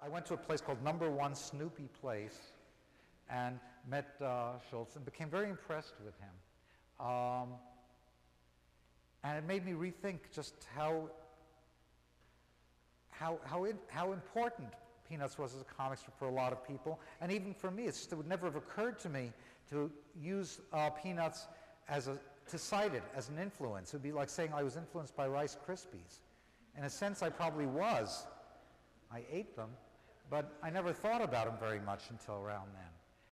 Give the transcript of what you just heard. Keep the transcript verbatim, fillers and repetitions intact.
I went to a place called Number One Snoopy Place and met uh, Schultz and became very impressed with him. Um, and it made me rethink just how, how, how, it, how important Peanuts was as a comic strip for a lot of people, and even for me. It's just, it would never have occurred to me to use uh, Peanuts as a, to cite it as an influence. It would be like saying I was influenced by Rice Krispies. In a sense, I probably was. I ate them, but I never thought about them very much until around then.